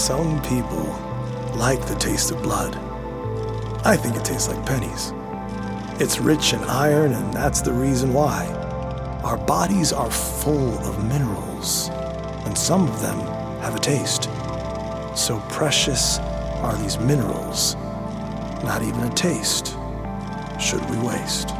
Some people like the taste of blood. I think it tastes like pennies. It's rich in iron, and that's the reason why. Our bodies are full of minerals, and some of them have a taste. So precious are these minerals, not even a taste should we waste.